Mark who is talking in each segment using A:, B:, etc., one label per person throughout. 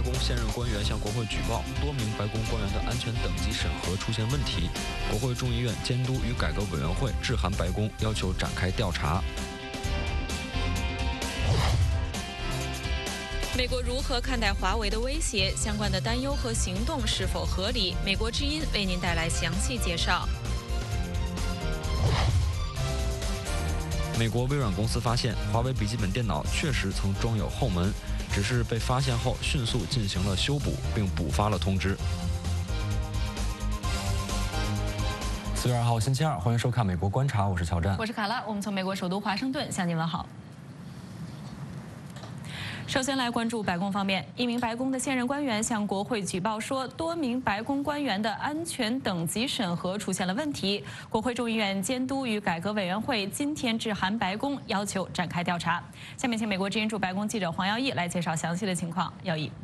A: 宫现任官员向国会举报，多名白宫官员的安全等级审核出现问题。国会众议院监督与改革委员会致函白宫，要求展开调查。
B: 美国如何看待华为的威胁？相关的担忧和行动是否合理？美国之音为您带来详细介绍。
A: 美国微软公司发现，华为笔记本电脑确实曾装有后门，只是被发现后迅速进行了修补，并补发了通知。4月2号星期二，欢迎收看《美国观察》，我是乔战，
B: 我是卡拉，我们从美国首都华盛顿向您问好。首先来关注白宫方面，一名白宫的现任官员向国会举报说，多名白宫官员的安全等级审核出现了问题。国会众议院监督与改革委员会今天致函白宫，要求展开调查。下面请美国之音驻白宫记者黄耀义来介绍详细的情况。耀义。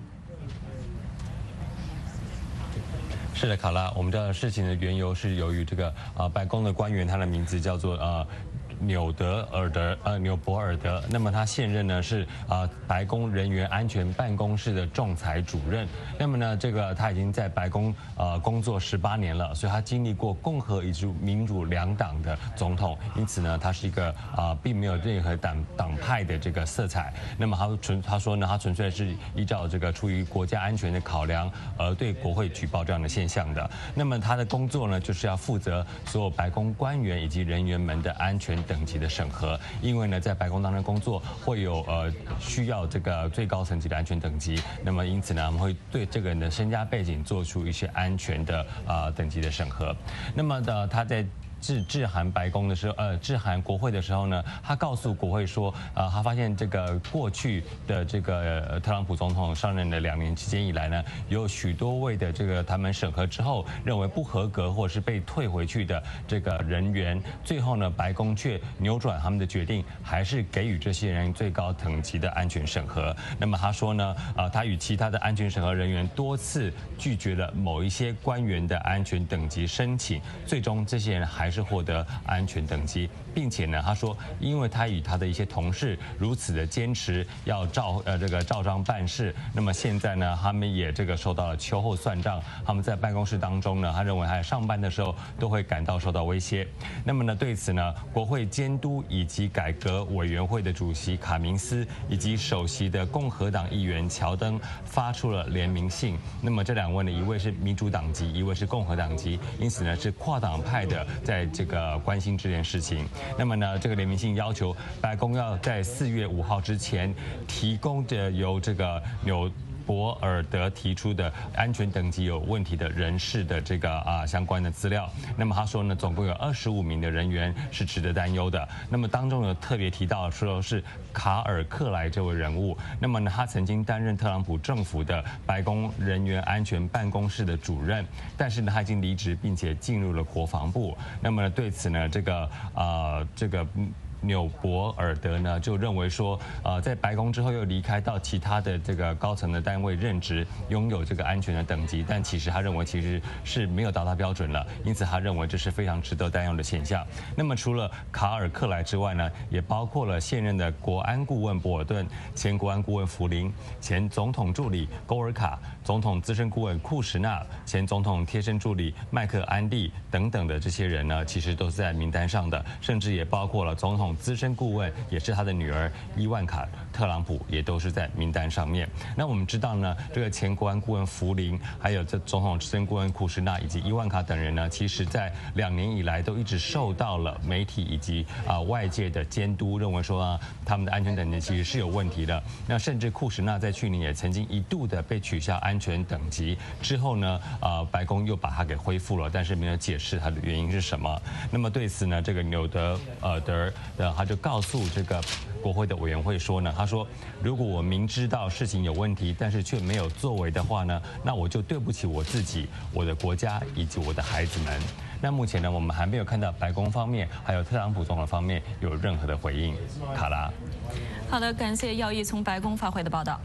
C: 是的，卡拉，我们知道事情的缘由是由于这个白宫的官员，他的名字叫做纽伯尔德，那么他现任呢是白宫人员安全办公室的仲裁主任。那么呢，这个他已经在白宫工作18年了，所以他经历过共和以及民主两党的总统，因此呢，他是一个并没有任何党派的这个色彩。那么他说呢，他纯粹是依照这个出于国家安全的考量而对国会举报这样的现象的。那么他的工作呢，就是要负责所有白宫官员以及人员们的安全等级的审核，因为呢，在白宫当中工作会有需要这个最高层级的安全等级，那么因此呢，我们会对这个人的身家背景做出一些安全的等级的审核。那么他在致函白宫的时候，致函国会的时候呢，他告诉国会说，他发现这个过去的这个特朗普总统上任的2年期间以来呢，有许多位的这个他们审核之后认为不合格或者是被退回去的这个人员，最后呢，白宫却扭转他们的决定，还是给予这些人最高等级的安全审核。那么他说呢，他与其他的安全审核人员多次拒绝了某一些官员的安全等级申请，最终这些人还是获得安全等级，并且呢，他说，因为他与他的一些同事如此的坚持要照章办事，那么现在呢，他们也这个受到了秋后算账。他们在办公室当中呢，他认为还上班的时候都会感到受到威胁。那么呢，对此呢，国会监督以及改革委员会的主席卡明斯以及首席的共和党议员乔登发出了联名信。那么这2位呢，一位是民主党籍，一位是共和党籍，因此呢是跨党派的在这个关心这件事情。那么呢，这个联名信要求白宫要在4月5号之前提供的由这个纽伯尔德提出的安全等级有问题的人士的这个相关的资料。那么他说呢，总共有25名的人员是值得担忧的。那么当中有特别提到说是卡尔克莱这位人物。那么呢，他曾经担任特朗普政府的白宫人员安全办公室的主任，但是呢，他已经离职，并且进入了国防部。那么呢，对此呢，这个纽伯尔德呢就认为说，在白宫之后又离开到其他的这个高层的单位任职，拥有这个安全的等级，但其实他认为其实是没有达到标准了，因此他认为这是非常值得担忧的现象。那么除了卡尔克莱之外呢，也包括了现任的国安顾问博尔顿、前国安顾问福林、前总统助理勾尔卡、总统资深顾问库什纳、前总统贴身助理麦克安利等等的这些人呢，其实都是在名单上的，甚至也包括了总统资深顾问，也是他的女儿伊万卡特朗普，也都是在名单上面。那我们知道呢，这个前国安顾问福林，还有这总统资深顾问库什纳以及伊万卡等人呢，其实在2年以来都一直受到了媒体以及外界的监督，认为说他们的安全等级其实是有问题的。那甚至库什纳在去年也曾经一度的被取消安全等级，之后呢，白宫又把它给恢复了，但是没有解释它的原因是什么。那么对此呢，这个纽德尔德他就告诉这个国会的委员会说呢，他说，如果我明知道事情有问题，但是却没有作为的话呢，那我就对不起我自己、我的国家以及我的孩子们。那目前呢，我们还没有看到白宫方面还有特朗普总统方面有任何的回应。卡拉，
B: 好的，感谢耀义从白宫发回的报道。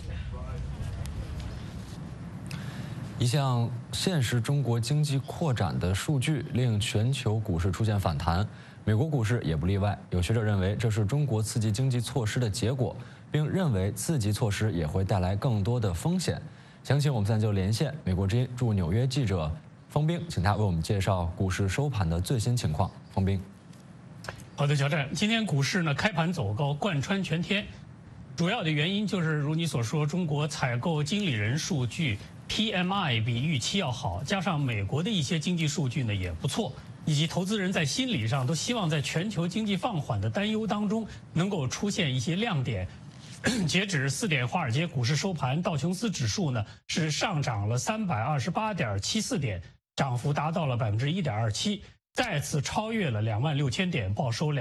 A: 一项现实中国经济扩展的数据令全球股市出现反弹，美国股市也不例外。有学者认为，这是中国刺激经济措施的结果。 并认为刺激措施也会带来更多的风险。详情我们现在就连线美国之音驻纽约记者方冰，请他为我们介绍股市收盘的最新情况。方冰。
D: 好的，乔战，今天股市呢开盘走高，贯穿全天。主要的原因就是如你所说，中国采购经理人数据 PMI 比预期要好，加上美国的一些经济数据呢也不错，以及投资人在心理上都希望在全球经济放缓的担忧当中能够出现一些亮点。截止4点，华尔街股市收盘，道琼斯指数呢是上涨了328.74点，涨幅达到了1.27%，再次超越了26000点，报收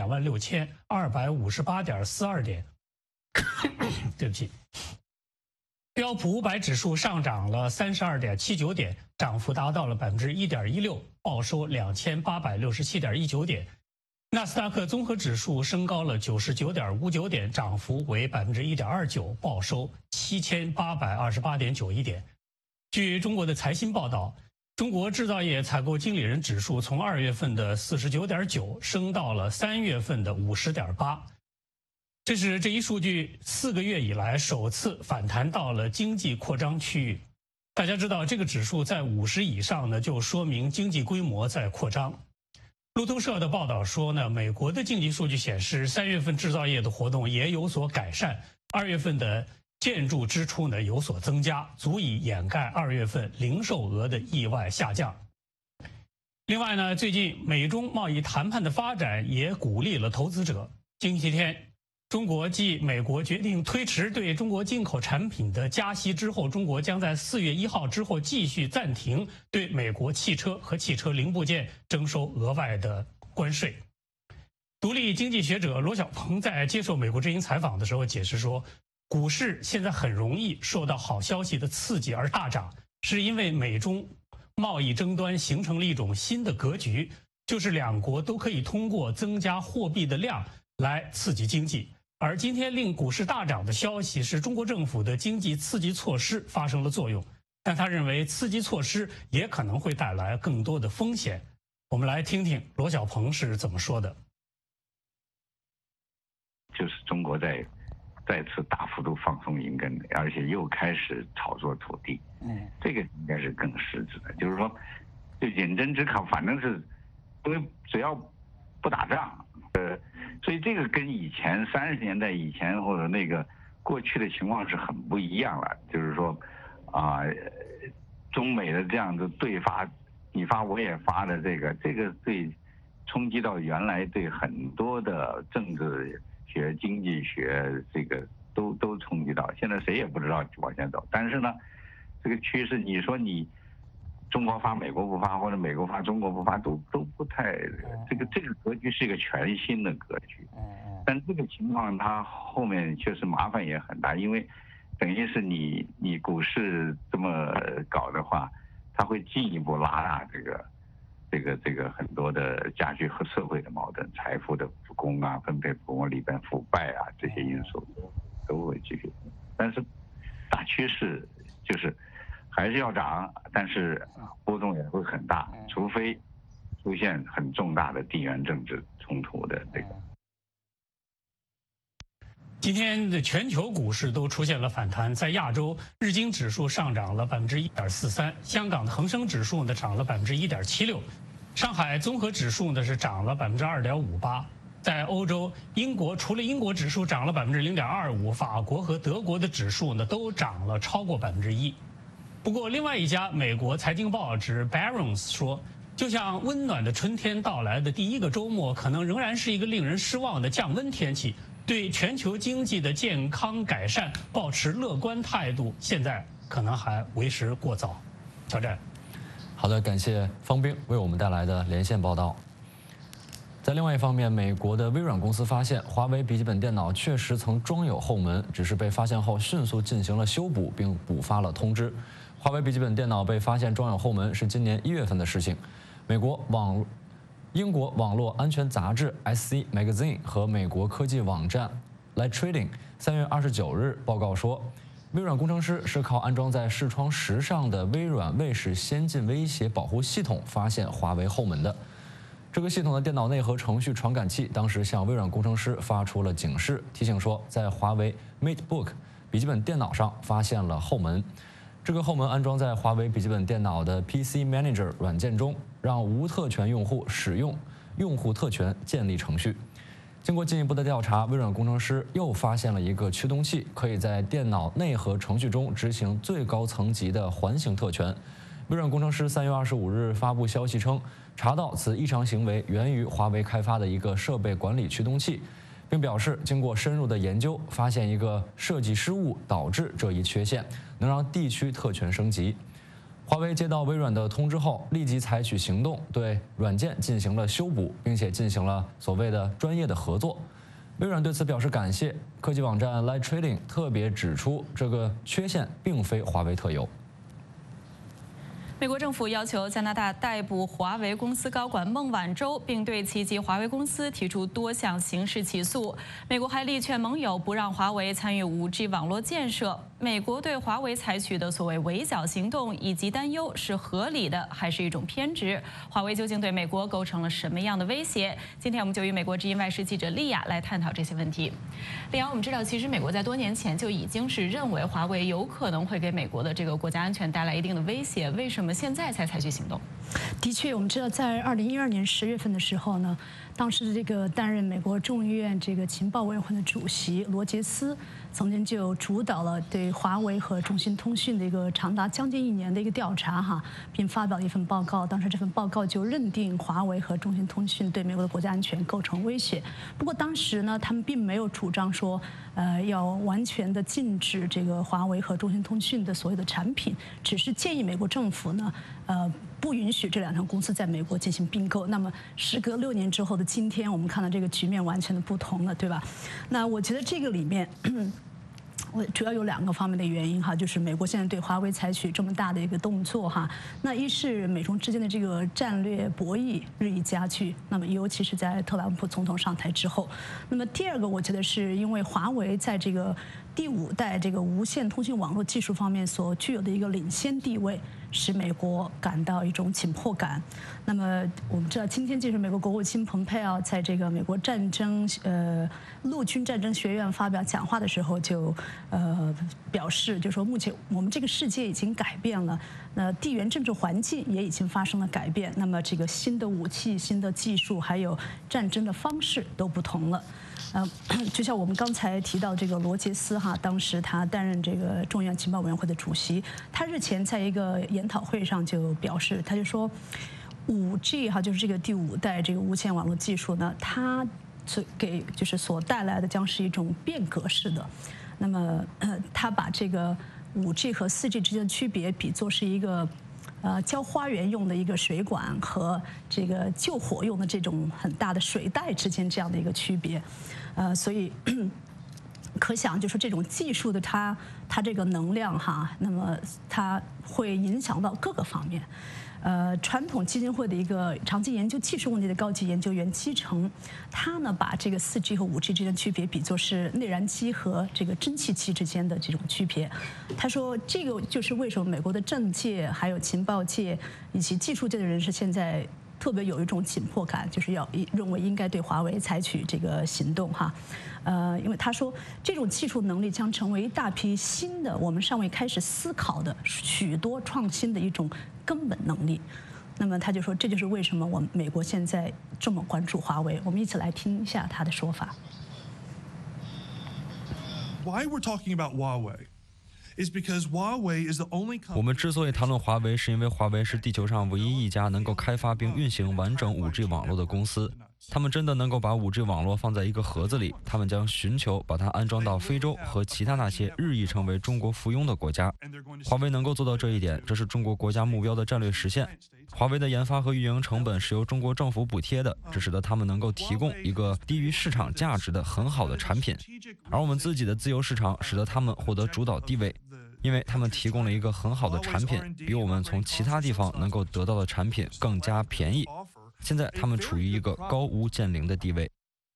D: 26258.42点。对不起。标普500指数上涨了32.79点，涨幅达到了1.16%，报收2867.19点。纳斯达克综合指数升高了99.59点，涨幅为1.29%，报收7828.91点。据中国的财新报道，中国制造业采购经理人指数从2月份的49.9升到了3月份的50.8。这是这一数据4个月以来首次反弹到了经济扩张区域。大家知道，这个指数在50以上呢，就说明经济规模在扩张。路透社的报道说呢，美国的经济数据显示，3月份制造业的活动也有所改善，2月份的建筑支出呢有所增加，足以掩盖2月份零售额的意外下降。另外呢，最近美中贸易谈判的发展也鼓励了投资者。星期天，中国继美国决定推迟对中国进口产品的加息之后，中国将在4月1号之后继续暂停对美国汽车和汽车零部件征收额外的关税。独立经济学者罗小鹏在接受美国之音采访的时候解释说，股市现在很容易受到好消息的刺激而大涨，是因为美中贸易争端形成了一种新的格局，就是两国都可以通过增加货币的量来刺激经济。而今天令股市大涨的消息是中国政府的经济刺激措施发生了作用，但他认为刺激措施也可能会带来更多的风险。我们来听听罗小鹏是怎么说的。
E: 就是中国再次大幅度放松银根，而且又开始炒作土地，这个应该是更实质的。就是说，就饮鸩止渴，反正是因为只要不打仗，所以这个跟以前30年代以前或者那个过去的情况是很不一样了。就是说，中美的这样的对发，你发我也发的这个对冲击到原来对很多的政治学、经济学这个都冲击到，现在谁也不知道往前走。但是呢，这个趋势，你说你中国发美国不发，或者美国发中国不发，都不太，这个格局是一个全新的格局。但这个情况它后面确实麻烦也很大，因为等于是你股市这么搞的话，它会进一步拉大这个很多的加剧和社会的矛盾、财富的不公啊、分配不公里边腐败啊这些因素都会继续。但是大趋势就是还是要涨，但是波动也会很大，除非出现很重大的地缘政治冲突的这个。
D: 今天的全球股市都出现了反弹，在亚洲，日经指数上涨了1.43%，香港的恒生指数呢涨了1.76%，上海综合指数呢是涨了2.58%。在欧洲，除了英国指数涨了0.25%，法国和德国的指数呢都涨了超过1%。不过，另外一家美国财经报纸 Barron's 说，就像温暖的春天到来的第一个周末，可能仍然是一个令人失望的降温天气。对全球经济的健康改善保持乐观态度，现在可能还为时过早。乔战，
A: 好的，感谢方冰为我们带来的连线报道。在另外一方面，美国的微软公司发现，华为笔记本电脑确实曾装有后门，只是被发现后迅速进行了修补，并补发了通知。华为笔记本电脑被发现装有后门是今年1月份的事情。英国网络安全杂志 SC Magazine 和美国科技网站 Light Trading 3月29日报告说，微软工程师是靠安装在视窗10上的微软卫士先进威胁保护系统发现华为后门的。 这个系统的电脑内核程序传感器当时向微软工程师发出了警示，提醒说在华为 MateBook 笔记本电脑上发现了后门。这个后门安装在华为笔记本电脑的 PC Manager 软件中，让无特权用户使用用户特权建立程序。经过进一步的调查，微软工程师又发现了一个驱动器，可以在电脑内核程序中执行最高层级的环形特权。微软工程师3月25日发布消息称，查到此异常行为源于华为开发的一个设备管理驱动器，并表示经过深入的研究，发现一个设计失误导致这一缺陷，能让地区特权升级。华为接到微软的通知后，立即采取行动，对软件进行了修补，并且进行了所谓的专业的合作。微软对此表示感谢。科技网站 Light Trading 特别指出，这个缺陷并非华为特有。
B: 美国政府要求加拿大逮捕华为公司高管孟晚舟，并对其及华为公司提出多项刑事起诉。美国还力劝盟友不让华为参与 5G 网络建设。美国对华为采取的所谓围剿行动以及担忧是合理的，还是一种偏执？华为究竟对美国构成了什么样的威胁？今天我们就与美国之音外事记者莉亚来探讨这些问题。莉亚，我们知道，其实美国在多年前就已经是认为华为有可能会给美国的这个国家安全带来一定的威胁，为什么现在才采取行动？
F: 的确，我们知道，在2012年10月份的时候呢，当时这个担任美国众议院这个情报委员会的主席罗杰斯，曾经就主导了对华为和中兴通讯的一个长达将近1年的一个调查哈，并发表了一份报告。当时这份报告就认定华为和中兴通讯对美国的国家安全构成威胁。不过当时呢，他们并没有主张说，要完全的禁止这个华为和中兴通讯的所有的产品，只是建议美国政府呢，不允许这2家公司在美国进行并购。那么时隔6年之后的今天，我们看到这个局面完全的不同了，对吧？那我觉得这个里面，我主要有2个方面的原因哈，就是美国现在对华为采取这么大的一个动作哈。那一是美中之间的这个战略博弈日益加剧，那么尤其是在特朗普总统上台之后。那么第2个，我觉得是因为华为在这个第5代这个无线通信网络技术方面所具有的一个领先地位，使美国感到一种紧迫感。那么我们知道，今天就是美国国务卿蓬佩奥在这个美国陆军战争学院发表讲话的时候就表示，就说目前我们这个世界已经改变了，地缘政治环境也已经发生了改变。那么这个新的武器、新的技术，还有战争的方式都不同了。就像我们刚才提到这个罗杰斯哈，当时他担任这个众议院情报委员会的主席，他日前在一个研讨会上就表示，他就说，5G 哈，就是这个第5代这个无线网络技术呢，它所带来的将是一种变革式的。那么他把这个5G 和4G 之间的区别比作是一个浇花园用的一个水管和这个救火用的这种很大的水袋之间这样的一个区别，所以可想就是这种技术的它这个能量哈，那么它会影响到各个方面。传统基金会的一个长期研究技术问题的高级研究员基成，他呢把这个4G 和5G 之间的区别比作是内燃机和这个蒸汽机之间的这种区别。他说，这个就是为什么美国的政界、还有情报界以及技术界的人士现在特别有一种紧迫感，就是要认为应该对华为采取这个行动哈。因为他说，这种技术能力将成为一大批新的我们尚未开始思考的许多创新的一种根本能力。那么他就说，这就是为什么我们美国现在这么关注华为。我们一起来听一下他的说法。
G: Why we're talking about Huawei is because Huawei is the only company.
H: 我们之所以谈论华为，是因为华为是地球上唯一一家能够开发并运行完整5G 网络的公司。他们真的能够把5G 网络放在一个盒子里，他们将寻求把它安装到非洲和其他那些日益成为中国附庸的国家。华为能够做到这一点，这是中国国家目标的战略实现。华为的研发和运营成本是由中国政府补贴的，这使得他们能够提供一个低于市场价值的很好的产品。而我们自己的自由市场使得他们获得主导地位，因为他们提供了一个很好的产品，比我们从其他地方能够得到的产品更加便宜。现在他们处于一个高屋建瓴的地位。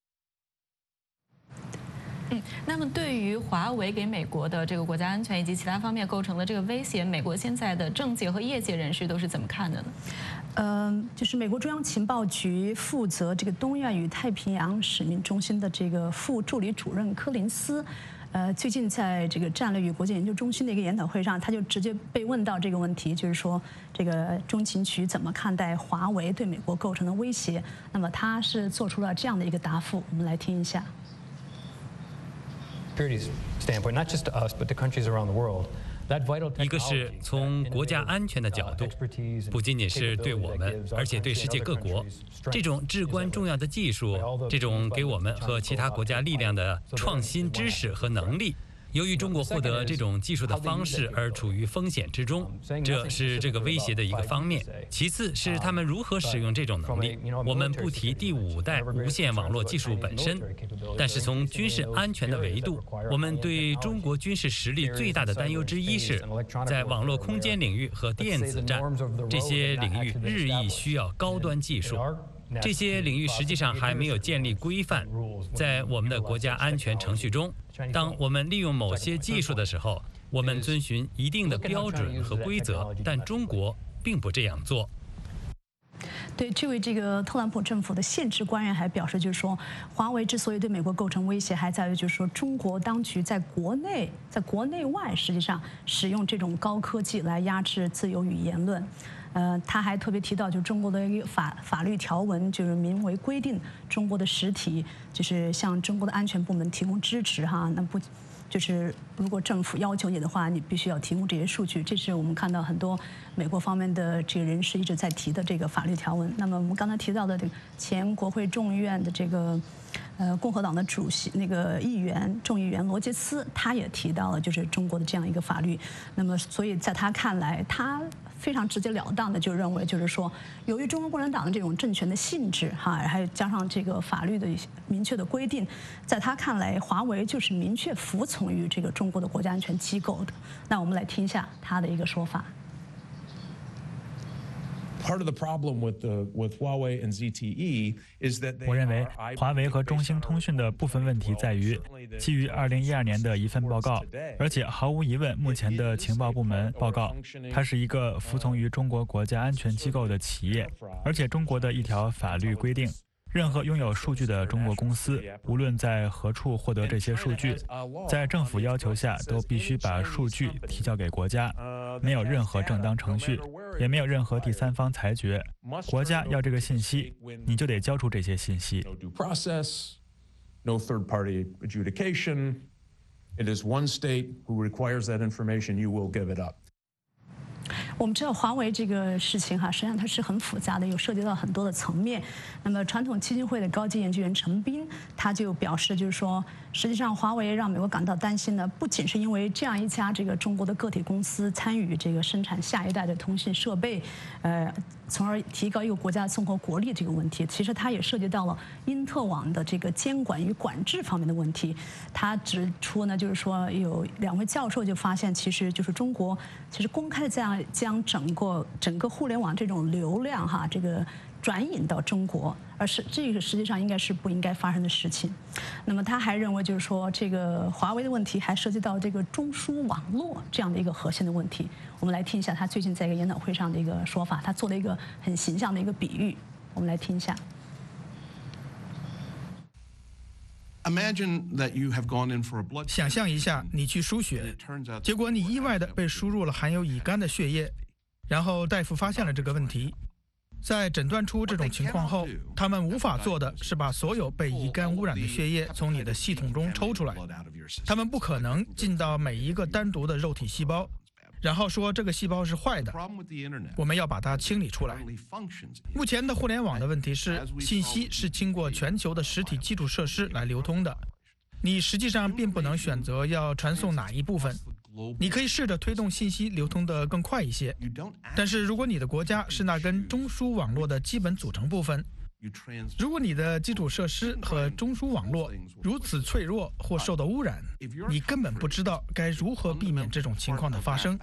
B: 那么对于华为给美国的这个国家安全以及其他方面构成的这个威胁，美国现在的政界和业界人士都是怎么看的呢？
F: 就是美国中央情报局负责这个东亚与太平洋使命中心的这个副助理主任柯林斯，最近在这个战略与国际研究中心的一个研讨会上，他就直接被问到这个问题，就是说这个中情局怎么看待华为对美国构成的威胁？那么他是做出了这样的一个答复，我们来听一下。
I: Security standpoint, not just to us, but to countries around the world.
J: 一个是从国家安全的角度，不仅仅是对我们，而且对世界各国，这种至关重要的技术，这种给我们和其他国家力量的创新知识和能力，由于中国获得这种技术的方式而处于风险之中，这是这个威胁的一个方面。其次是他们如何使用这种能力。我们不提第5代无线网络技术本身，但是从军事安全的维度，我们对中国军事实力最大的担忧之一是，在网络空间领域和电子战这些领域日益需要高端技术。这些领域实际上还没有建立规范，在我们的国家安全程序中，当我们利用某些技术的时候，我们遵循一定的标准和规则，但中国并不这样做。
F: 对，这位这个特朗普政府的现职官员还表示，就是说，华为之所以对美国构成威胁，还在于就是说，中国当局在国内外，实际上使用这种高科技来压制自由与言论。他还特别提到，就是中国的一个法律条文，就是名为规定中国的实体就是向中国的安全部门提供支持哈，那不就是如果政府要求你的话，你必须要提供这些数据。这是我们看到很多美国方面的这个人士一直在提的这个法律条文。那么我们刚才提到的这个前国会众议院的这个共和党的主席那个众议员罗杰斯，他也提到了就是中国的这样一个法律。那么所以在他看来，他非常直截了当的就认为，就是说，由于中国共产党的这种政权的性质哈，还有加上这个法律的明确的规定，在他看来，华为就是明确服从于这个中国的国家安全机构的。那我们来听一下他的一个说法。
K: 我认为华为和中兴通讯的部分问题在于，基于2012年的一份报告，而且毫无疑问，目前的情报部门报告，它是一个服从于中国国家安全机构的企业，而且中国的一条法律规定，任何拥有数据的中国公司，无论在何处获得这些数据，在政府要求下都必须把数据提交给国家，没有任何正当程序，也没有任何第三方裁决。国家要这个信息，你就得交出这些信息。
L: No third-party adjudication. It is one state who requires that information. You will give it up.
F: 我们知道华为这个事情哈，实际上它是很复杂的，有涉及到很多的层面。那么传统基金会的高级研究员陈斌他就表示，就是说，实际上华为让美国感到担心呢，不仅是因为这样一家这个中国的个体公司参与这个生产下一代的通信设备，从而提高一个国家综合国力这个问题，其实它也涉及到了因特网的这个监管与管制方面的问题。他指出呢，就是说有2位教授就发现，其实就是中国其实公开的这样将整个互联网这种流量哈，这个转引到中国，而是这个实际上应该是不应该发生的事情。那么他还认为，就是说这个华为的问题还涉及到这个中枢网络这样的一个核心的问题。我们来听一下他最近在一个研讨会上的一个说法，他做了一个很形象的一个比喻，我们来听一下。
M: 想象一下，你去输血，结果你意外地被输入了含有乙肝的血液，然后大夫发现了这个问题。在诊断出这种情况后，他们无法做的是把所有被乙肝污染的血液从你的系统中抽出来，他们不可能进到每一个单独的肉体细胞，然后说这个细胞是坏的，我们要把它清理出来。目前的互联网的问题是，信息是经过全球的实体基础设施来流通的，你实际上并不能选择要传送哪一部分。你可以试着推动信息流通得更快一些，但是如果你的国家是那根中枢网络的基本组成部分，如果你的基础设施和中枢网络如此脆弱或受到污染，你根本不知道该如何避免这种情况的发生。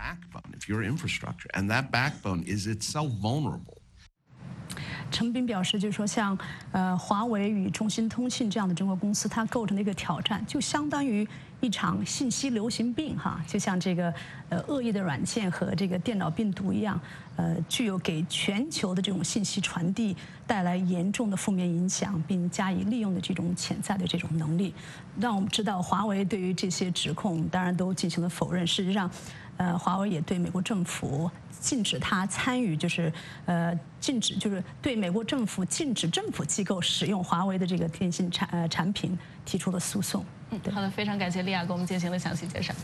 F: 陈斌表示，就是说像华为与中兴通讯这样的中国公司，它构成的一个挑战，就相当于一场信息流行病哈，就像这个恶意的软件和这个电脑病毒一样，具有给全球的这种信息传递带来严重的负面影响，并加以利用的这种潜在的这种能力。让我们知道，华为对于这些指控当然都进行了否认。事实上，华为也对美国政府禁止他参与，就是对美国政府禁止政府机构使用华为的这个电信产品提出了诉讼。
B: 好的，非常感谢利亚给我们进行了详细介绍。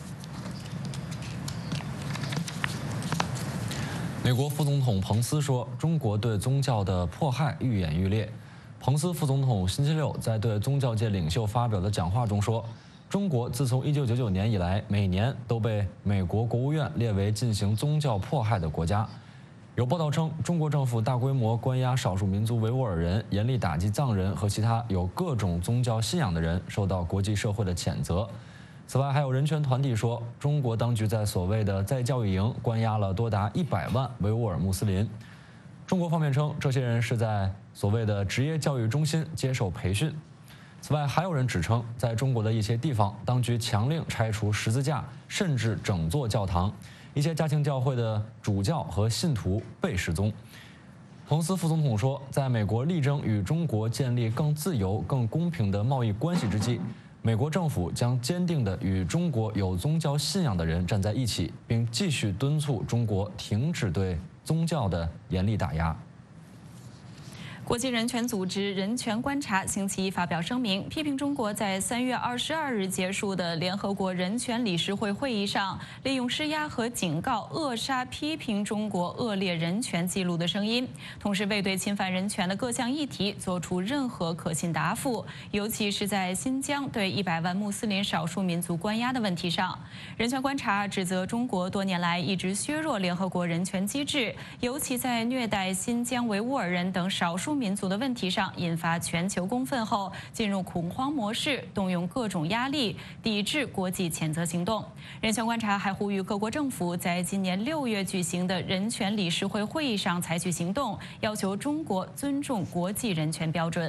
A: 美国副总统彭斯说，中国对宗教的迫害愈演愈烈。彭斯副总统星期六在对宗教界领袖发表的讲话中说，中国自从1999年以来，每年都被美国国务院列为进行宗教迫害的国家。有报道称，中国政府大规模关押少数民族维吾尔人，严厉打击藏人和其他有各种宗教信仰的人，受到国际社会的谴责。此外，还有人权团体说，中国当局在所谓的再教育营关押了多达100万维吾尔穆斯林。中国方面称，这些人是在所谓的职业教育中心接受培训。此外，还有人指称，在中国的一些地方，当局强令拆除十字架，甚至整座教堂。一些家庭教会的主教和信徒被失踪。彭斯副总统说，在美国力争与中国建立更自由、更公平的贸易关系之际，美国政府将坚定地与中国有宗教信仰的人站在一起，并继续敦促中国停止对宗教的严厉打压。
B: 国际人权组织人权观察星期一发表声明，批评中国在3月22日结束的联合国人权理事会会议上，利用施压和警告扼杀批评中国恶劣人权记录的声音，同时未对侵犯人权的各项议题做出任何可信答复，尤其是在新疆对100万穆斯林少数民族关押的问题上。人权观察指责中国多年来一直削弱联合国人权机制，尤其在虐待新疆维吾尔人等少数民族的问题上引发全球公愤后，进入恐慌模式，动用各种压力抵制国际谴责行动。人权观察还呼吁各国政府在今年6月举行的人权理事会会议上采取行动，要求中国尊重国际人权标准。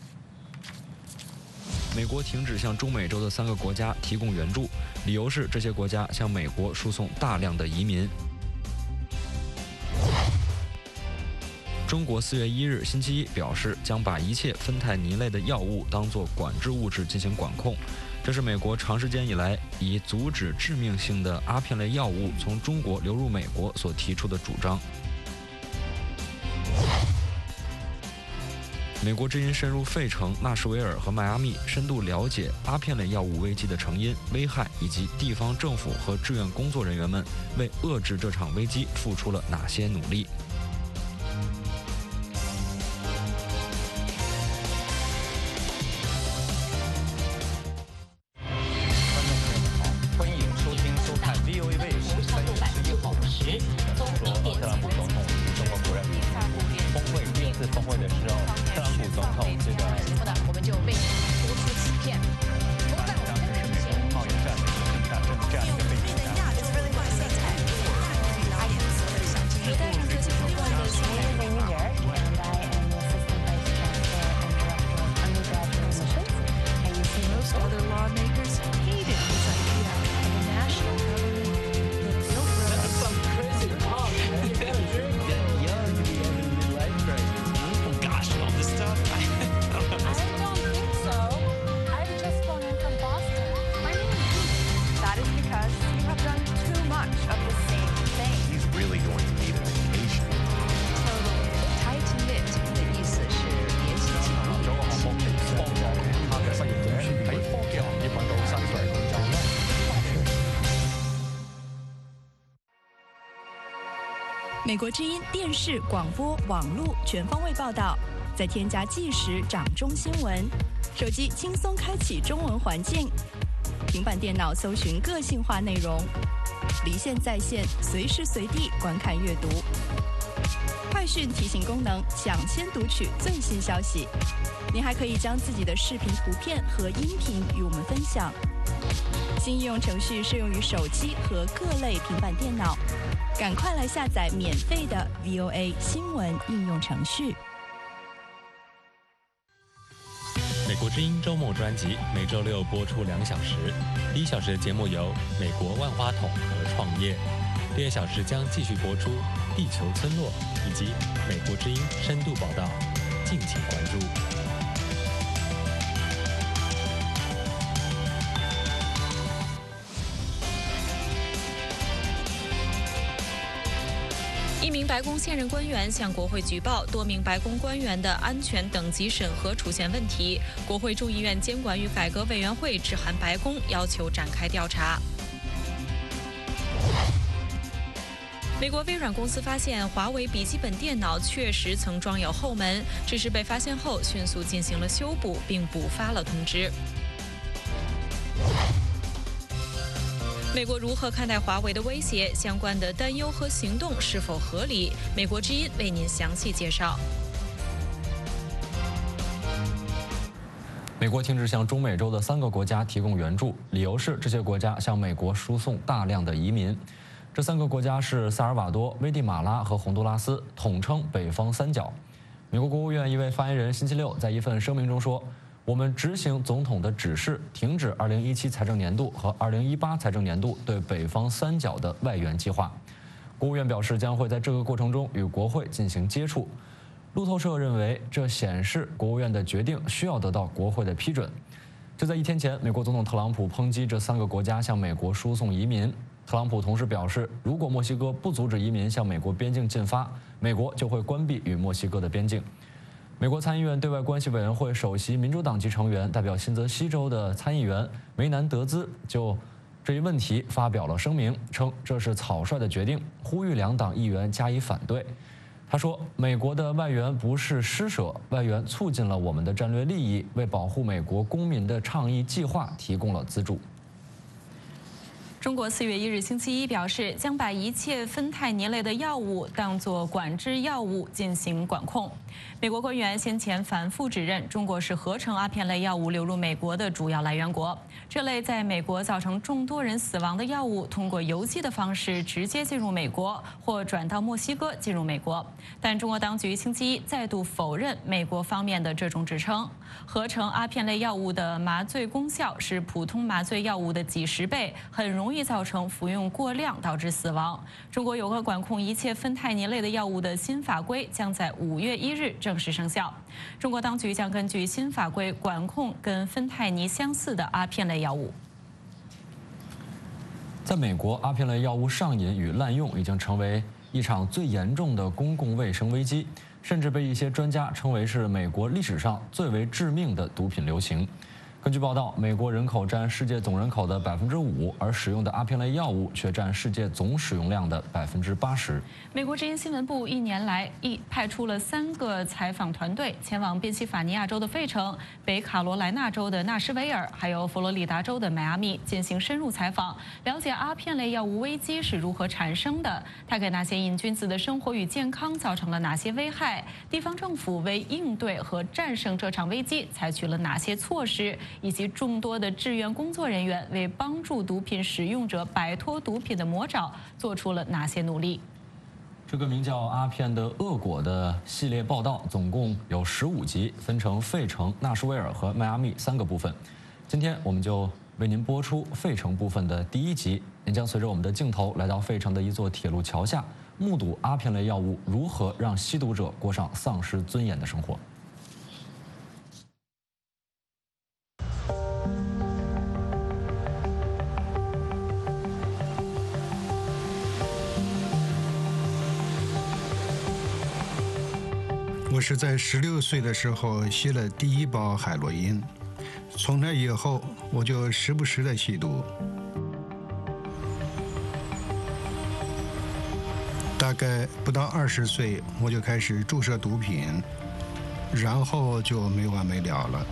H: 美国停止向中美洲的3个国家提供援助，理由是这些国家向美国输送大量的移民。中国4月1日星期一表示，将把一切芬太尼类的药物当作管制物质进行管控。这是美国长时间以来以阻止致命性的阿片类药物从中国流入美国所提出的主张。美国之音深入费城、纳什维尔和迈阿密，深度了解阿片类药物危机的成因、危害以及地方政府和志愿工作人员们为遏制这场危机付出了哪些努力。
N: 美国之音电视、广播、网络全方位报道，再添加即时掌中新闻，手机轻松开启中文环境，平板电脑搜寻个性化内容，离线在线，随时随地观看阅读。快讯提醒功能，抢先读取最新消息。您还可以将自己的视频、图片和音频与我们分享。新应用程序适用于手机和各类平板电脑，赶快来下载免费的 VOA 新闻应用程序。
C: 国之音周末专辑每周六播出2小时。第1小时的节目由美国万花筒和创业，第2小时将继续播出地球村落以及美国之音深度报道，敬请关注。
B: 一名白宫现任官员向国会举报多名白宫官员的安全等级审核出现问题，国会众议院监管与改革委员会致函白宫，要求展开调查。美国微软公司发现华为笔记本电脑确实曾装有后门，只是被发现后迅速进行了修补，并补发了通知。美国如何看待华为的威胁？相关的担忧和行动是否合理？美国之音为您详细介绍。
A: 美国停止向中美洲的3个国家提供援助，理由是这些国家向美国输送大量的移民。这3个国家是萨尔瓦多、危地马拉和洪都拉斯，统称北方三角。美国国务院一位发言人星期六在一份声明中说，我们执行总统的指示，停止2017财政年度和2018财政年度对北方三角的外援计划。国务院表示，将会在这个过程中与国会进行接触。路透社认为，这显示国务院的决定需要得到国会的批准。就在1天前，美国总统特朗普抨击这3个国家向美国输送移民。特朗普同时表示，如果墨西哥不阻止移民向美国边境进发，美国就会关闭与墨西哥的边境。美国参议院对外关系委员会首席民主党籍成员、代表新泽西州的参议员梅南德兹就这一问题发表了声明，称这是草率的决定，呼吁2党议员加以反对。他说，美国的外援不是施舍，外援促进了我们的战略利益，为保护美国公民的倡议计划提供了资助。
B: 中国4月1日星期一表示，将把一切芬太尼类的药物当作管制药物进行管控。美国官员先前反复指认，中国是合成阿片类药物流入美国的主要来源国。这类在美国造成众多人死亡的药物，通过邮寄的方式直接进入美国，或转到墨西哥进入美国。但中国当局星期一再度否认美国方面的这种指称。合成阿片类药物的麻醉功效是普通麻醉药物的几10倍，很容易造成服用过量导致死亡。中国有关管控一切芬太尼类的药物的新法规将在5月1日正式生效。中国当局将根据新法规管控跟芬太尼相似的阿片类药物。
A: 在美国，阿片类药物上瘾与滥用已经成为一场最严重的公共卫生危机，甚至被一些专家称为是美国历史上最为致命的毒品流行。根据报道，美国人口占世界总人口的5%，而使用的阿片类药物却占世界总使用量的80%。
B: 美国之音新闻部1年来派出了3个采访团队，前往宾夕法尼亚州的费城、北卡罗来纳州的纳什维尔，还有佛罗里达州的迈阿密进行深入采访，了解阿片类药物危机是如何产生的，它给那些瘾君子的生活与健康造成了哪些危害，地方政府为应对和战胜这场危机采取了哪些措施，以及众多的志愿工作人员为帮助毒品使用者摆脱毒品的魔爪做出了哪些努力。
A: 这个名叫《阿片的恶果》的系列报道总共有15集，分成费城、纳什维尔和迈阿密3个部分。今天我们就为您播出费城部分的第1集，您将随着我们的镜头来到费城的一座铁路桥下，目睹阿片类药物如何让吸毒者过上丧失尊严的生活。
O: 我是在16岁的时候吸了第1包海洛因，从那以后我就时不时的吸毒，大概不到20岁我就开始注射毒品，然后就没完没了了。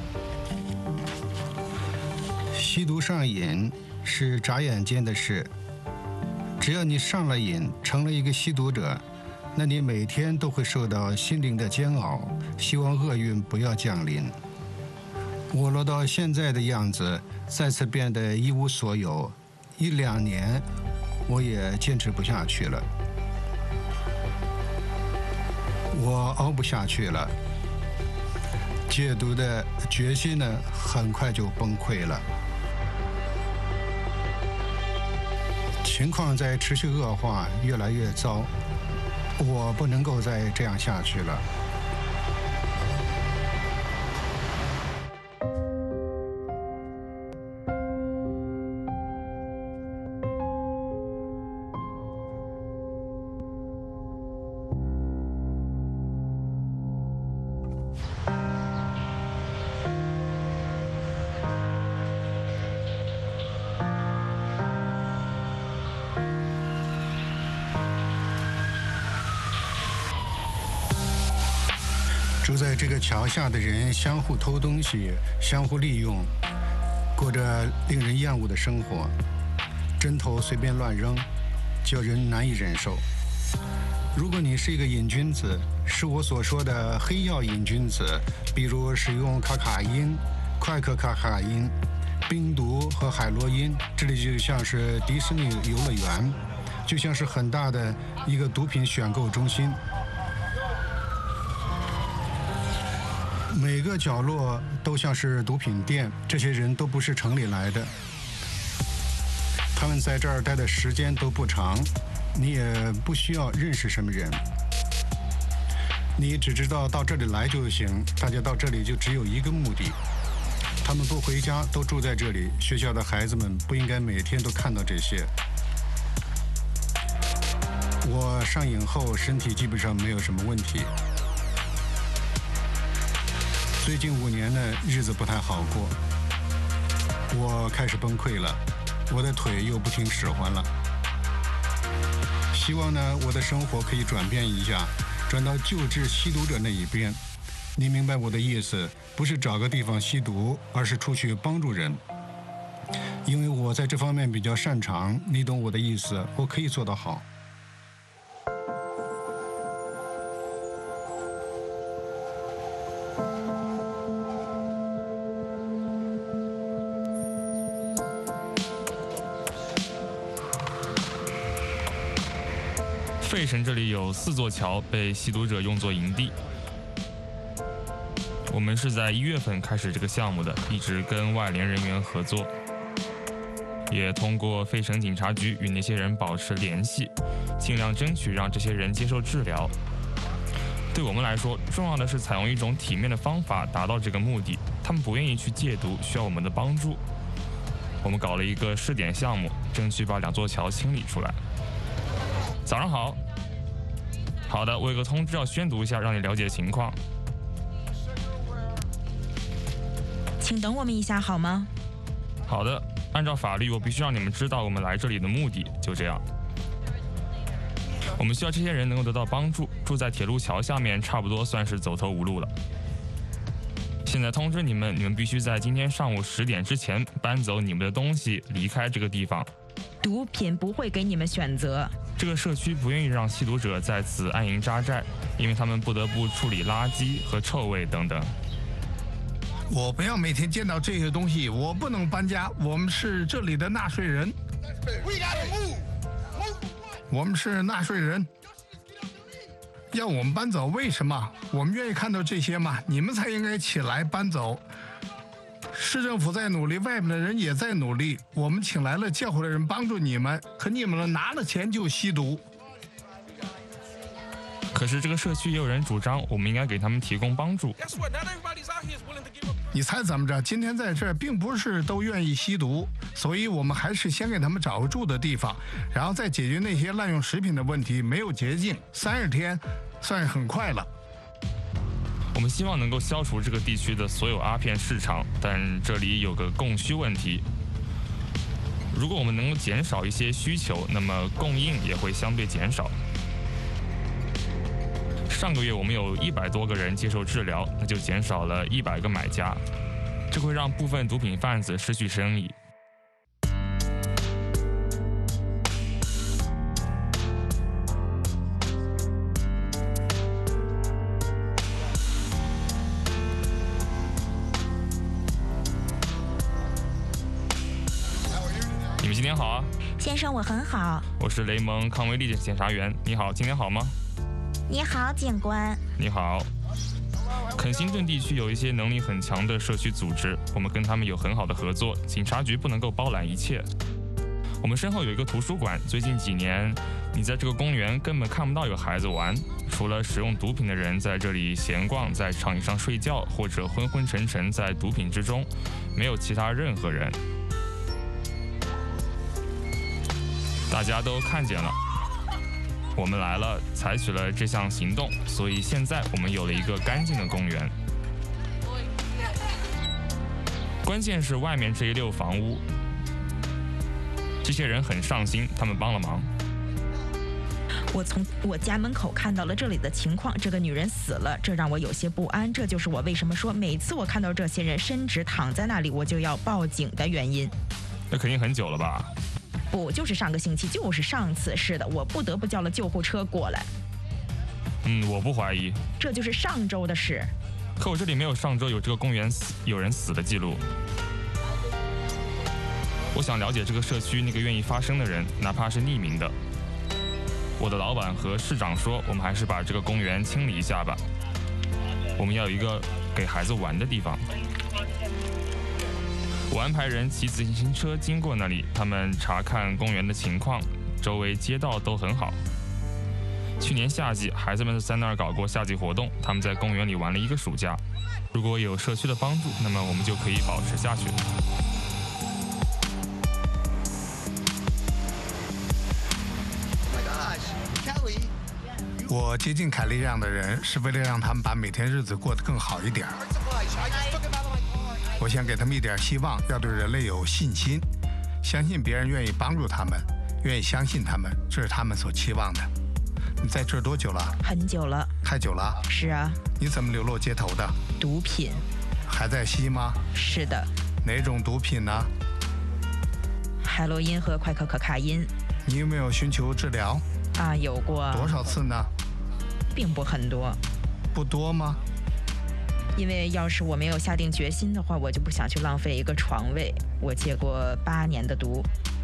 O: 吸毒上瘾是眨眼间的事，只要你上了瘾，成了一个吸毒者，那你每天都会受到心灵的煎熬，希望厄运不要降临。我落到现在的样子，再次变得一无所有，1、2年，我也坚持不下去了，我熬不下去了。 戒毒的决心呢，很快就崩溃了。情况在持续恶化，越来越糟。我不能够再这样下去了。住在这个桥下的人相互偷东西，相互利用，过着令人厌恶的生活，针头随便乱扔，叫人难以忍受。如果你是一个瘾君子，是我所说的黑药瘾君子，比如使用卡卡因、快克卡卡因、冰毒和海洛因，这里就像是迪士尼游乐园，就像是很大的一个毒品选购中心。每个角落都像是毒品店，这些人都不是城里来的，他们在这儿待的时间都不长，你也不需要认识什么人，你只知道到这里来就行。大家到这里就只有一个目的，他们不回家，都住在这里。学校的孩子们不应该每天都看到这些。我上瘾后身体基本上没有什么问题。最近5年呢，日子不太好过，我开始崩溃了，我的腿又不听使唤了。希望呢，我的生活可以转变一下，转到救治吸毒者那一边。你明白我的意思？不是找个地方吸毒，而是出去帮助人。因为我在这方面比较擅长，你懂我的意思，我可以做得好。
P: 费城这里有4座桥被吸毒者用作营地。我们是在1月份开始这个项目的，一直跟外联人员合作，也通过费城警察局与那些人保持联系，尽量争取让这些人接受治疗。对我们来说，重要的是采用一种体面的方法达到这个目的。他们不愿意去戒毒，需要我们的帮助。我们搞了一个试点项目，争取把2座桥清理出来。早上好。好的，我有个通知要宣读一下，让你了解情况。
Q: 请等我们一下好吗？
P: 好的，按照法律，我必须让你们知道我们来这里的目的，就这样。我们需要这些人能够得到帮助，住在铁路桥下面，差不多算是走投无路了。现在通知你们，你们必须在今天上午10点之前搬走你们的东西，离开这个地方。
Q: 毒品不会给你们选择。
P: 这个社区不愿意让吸毒者在此安营扎寨，因为他们不得不处理垃圾和臭味等等。
M: 我不要每天见到这些东西，我不能搬家。我们是这里的纳税人，我们是纳税人，要我们搬走？为什么？我们愿意看到这些吗？你们才应该起来搬走。市政府在努力，外面的人也在努力。我们请来了教会的人帮助你们，可你们拿了钱就吸毒。
P: 可是这个社区也有人主张，我们应该给他们提供帮助。
M: 你猜怎么着？今天在这儿并不是都愿意吸毒，所以我们还是先给他们找个住的地方，然后再解决那些滥用食品的问题。没有捷径，30天算是很快了。
P: 我们希望能够消除这个地区的所有阿片市场，但这里有个供需问题。如果我们能够减少一些需求，那么供应也会相对减少。上个月我们有100多个人接受治疗，那就减少了100个买家，这会让部分毒品贩子失去生意。你们今天好啊，
Q: 先生，我很好。
P: 我是雷蒙康威利检察员。你好，今天好吗？
Q: 你好，警官。
P: 你好。 肯辛顿地区有一些能力很强的社区组织，我们跟他们有很好的合作。警察局不能够包揽一切。我们身后有一个图书馆，最近几年，你在这个公园根本看不到有孩子玩，除了使用毒品的人在这里闲逛，在长椅上睡觉，或者昏昏沉沉在毒品之中，没有其他任何人。大家都看见了，我们来了，采取了这项行动，所以现在我们有了一个干净的公园。关键是外面这一溜房屋，这些人很上心，他们帮了忙。
Q: 我从我家门口看到了这里的情况，这个女人死了，这让我有些不安。这就是我为什么说每次我看到这些人伸直躺在那里，我就要报警的原因。
P: 那肯定很久了吧？
Q: 不，就是上个星期，就是上次。是的，我不得不叫了救护车过来。
P: 我不怀疑。
Q: 这就是上周的事。
P: 可我这里没有上周有这个公园有人死的记录。我想了解这个社区那个愿意发声的人，哪怕是匿名的。我的老板和市长说，我们还是把这个公园清理一下吧。我们要有一个给孩子玩的地方。我安排人骑自行车经过那里，他们查看公园的情况，周围街道都很好。去年夏季，孩子们在那儿搞过夏季活动，他们在公园里玩了一个暑假。如果有社区的帮助，那么我们就可以保持下去。
O: 我接近凯莉这样的人，是为了让他们把每天日子过得更好一点。我想给他们一点希望，要对人类有信心，相信别人愿意帮助他们，愿意相信他们，这是他们所期望的。你在这儿多久了？
Q: 很久了。
O: 太久了？
Q: 是啊。
O: 你怎么流落街头的？
Q: 毒品。
O: 还在吸吗？
Q: 是的。
O: 哪种毒品呢？
Q: 海洛因和快可可卡因。
O: 你有没有寻求治疗？
Q: 有过。
O: 多少次呢？
Q: 并不很多。
O: 不多吗？
Q: 因为要是我没有下定决心的话，我就不想去浪费一个床位。我戒过8年的毒。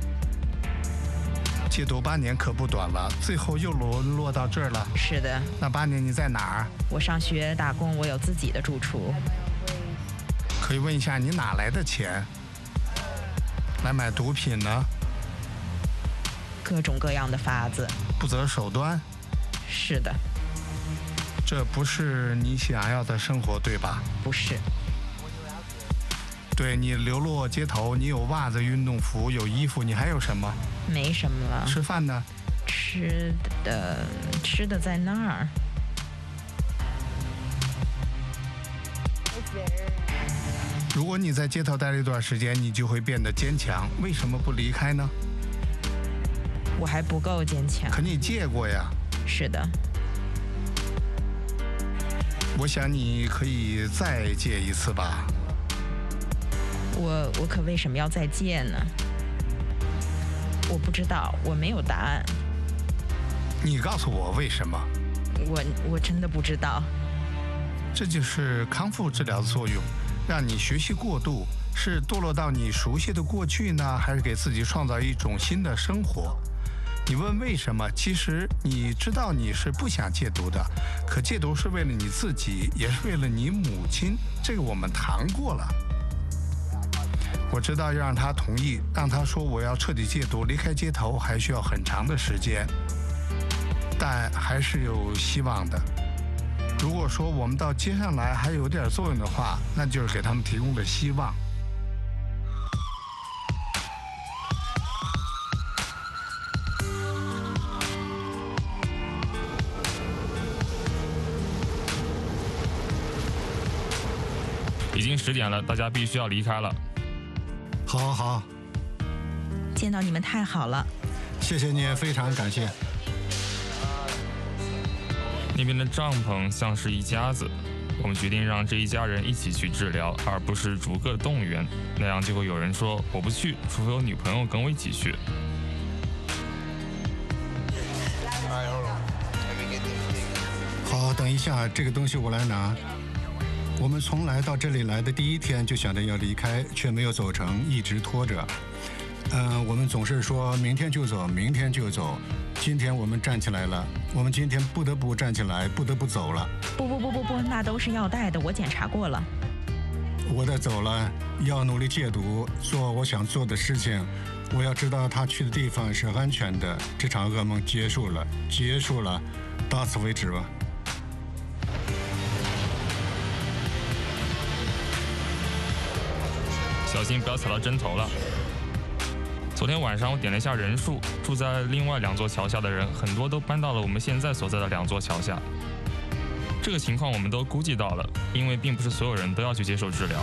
O: 戒毒8年可不短了，最后又沦落到这儿了。
Q: 是的。
O: 那8年你在哪儿？
Q: 我上学打工，我有自己的住处。
O: 可以问一下你哪来的钱来买毒品呢？
Q: 各种各样的法子。
O: 不择手段？
Q: 是的。
O: 这不是你想要的生活，对吧？
Q: 不是。
O: 对，你流落街头，你有袜子、运动服，有衣服，你还有什么？
Q: 没什么了。
O: 吃饭呢？
Q: 吃的在那儿。
O: 如果你在街头待了一段时间，你就会变得坚强。为什么不离开呢？
Q: 我还不够坚强。
O: 可你戒过呀。
Q: 是的。
O: 我想你可以再戒一次吧。
Q: 我可为什么要再戒呢？我不知道，我没有答案。
O: 你告诉我为什么？
Q: 我真的不知道。
O: 这就是康复治疗的作用，让你学习过渡，是堕落到你熟悉的过去呢，还是给自己创造一种新的生活？你问为什么？其实你知道你是不想戒毒的，可戒毒是为了你自己，也是为了你母亲，这个我们谈过了。我知道要让他同意，让他说我要彻底戒毒，离开街头还需要很长的时间，但还是有希望的。如果说我们到街上来还有点作用的话，那就是给他们提供了希望。
P: 已经10点了，大家必须要离开了。
O: 好。
Q: 见到你们太好了。
O: 谢谢你，非常感谢。
P: 那边的帐篷像是一家子，我们决定让这一家人一起去治疗，而不是逐个动员，那样就会有人说我不去，除非有女朋友跟我一起去。
O: 好，等一下，这个东西我来拿。我们从来到这里来的第一天就想着要离开，却没有走成，一直拖着。我们总是说明天就走，明天就走。 今天我们站起来了，我们今天不得不站起来，不得不走了。
Q: 不，那都是要带的，我检查过了。
O: 我得走了，要努力戒毒，做我想做的事情。我要知道他去的地方是安全的。这场噩梦结束了，到此为止吧。
P: 小心不要踩到针头了。昨天晚上我点了一下人数，住在另外2座桥下的人很多都搬到了我们现在所在的2座桥下。这个情况我们都估计到了，因为并不是所有人都要去接受治疗。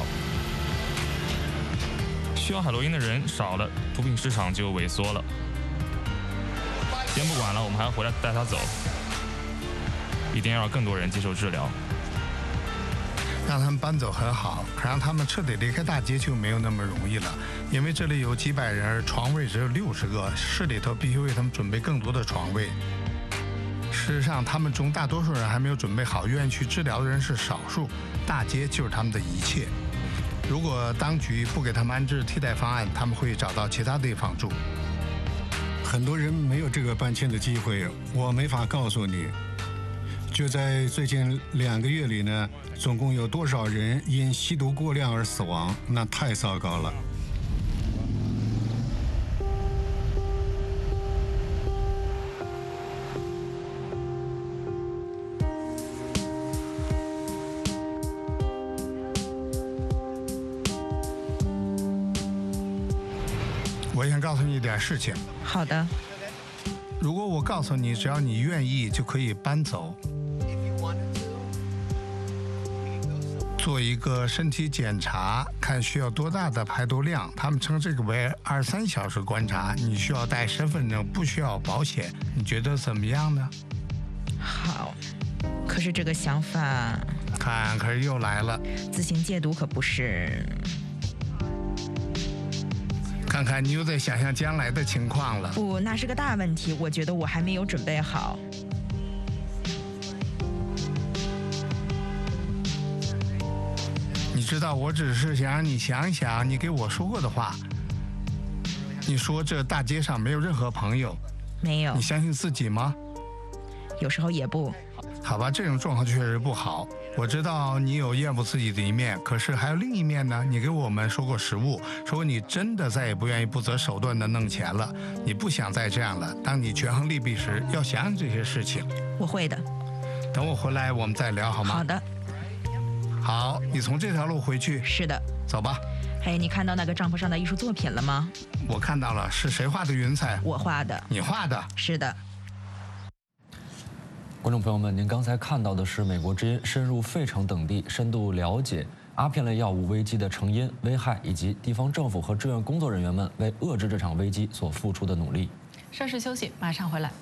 P: 需要海洛因的人少了，毒品市场就萎缩了。先不管了，我们还要回来带他走，一定要让更多人接受治疗。
R: 让他们搬走很好，可让他们彻底离开大街就没有那么容易了，因为这里有几百人，而床位只有60个，市里头必须为他们准备更多的床位。事实上，他们中大多数人还没有准备好，愿意去治疗的人是少数，大街就是他们的一切。如果当局不给他们安置替代方案，他们会找到其他地方住。
O: 很多人没有这个搬迁的机会，我没法告诉你。就在最近2个月里呢，总共有多少人因吸毒过量而死亡？那太糟糕了。
R: 我想告诉你一点事情。
Q: 好的。
R: 如果我告诉你，只要你愿意，就可以搬走。做一个身体检查，看需要多大的排毒量，他们称这个为23小时观察。你需要带身份证，不需要保险，你觉得怎么样呢？
Q: 好，可是这个想法，
R: 可是又来了。
Q: 自行戒毒可不是。
R: 看看你又在想象将来的情况了。
Q: 不，那是个大问题，我觉得我还没有准备好。
R: 你知道，我只是想让你想一想你给我说过的话。你说这大街上没有任何朋友。
Q: 没有。
R: 你相信自己吗？
Q: 有时候也不。
R: 好吧，这种状况确实不好。我知道你有厌恶自己的一面，可是还有另一面呢。你给我们说过实物，说你真的再也不愿意不择手段的弄钱了，你不想再这样了。当你权衡利弊时，要想想这些事情。
Q: 我会的。
R: 等我回来我们再聊好吗？
Q: 好的。
R: 好，你从这条路回去。
Q: 是的。
R: 走吧。
Q: 嘿，你看到那个帐篷上的艺术作品了吗？
R: 我看到了，是谁画的云彩？
Q: 我画的。
R: 你画的？
Q: 是的。
A: 观众朋友们，您刚才看到的是美国之音深入费城等地，深度了解阿片类药物危机的成因、危害，以及地方政府和志愿工作人员们为遏制这场危机所付出的努力。
B: 稍事休息，马上回来。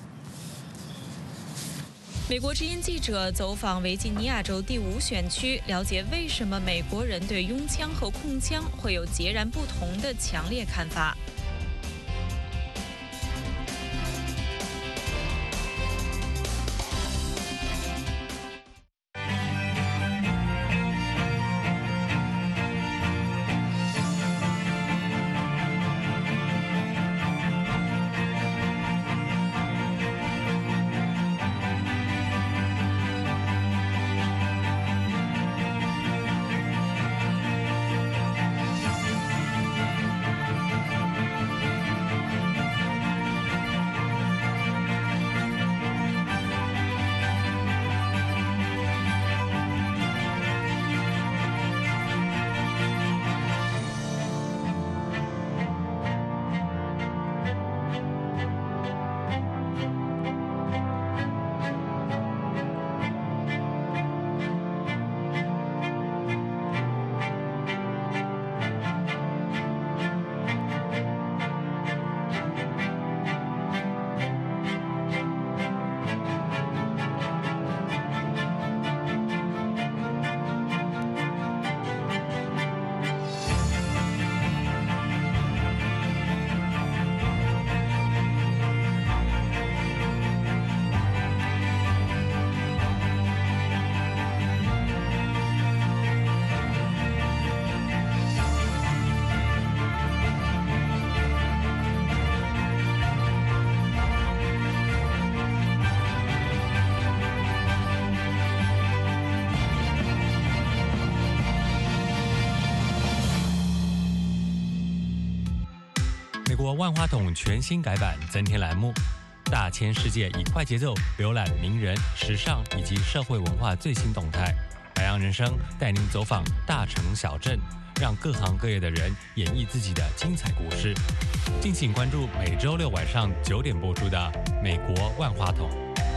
B: 美国之音记者走访维吉尼亚州第5选区，了解为什么美国人对拥枪和控枪会有截然不同的强烈看法。
J: 国万花筒全新改版，增添栏目，大千世界以快节奏浏览名人、时尚以及社会文化最新动态。白羊人生带您走访大城小镇，让各行各业的人演绎自己的精彩故事。敬请关注每周六晚上9点播出的《美国万花筒》。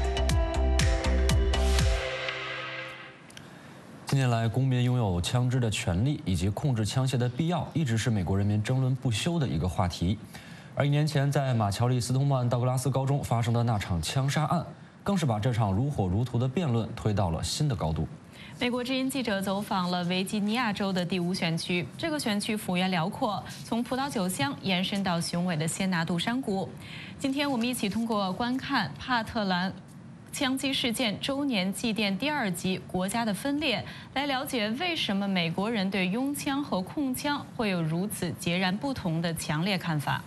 A: 近年来，公民拥有枪支的权利以及控制枪械的必要，一直是美国人民争论不休的一个话题。而1年前在马乔里斯通曼道格拉斯高中发生的那场枪杀案，更是把这场如火如荼的辩论推到了新的高度。
B: 美国之音记者走访了维吉尼亚州的第5选区，这个选区幅员辽阔，从葡萄酒乡延伸到雄伟的仙拿杜山谷。今天我们一起通过观看帕特兰枪击事件周年祭奠第2集《国家的分裂》，来了解为什么美国人对拥枪和控枪会有如此截然不同的强烈看法。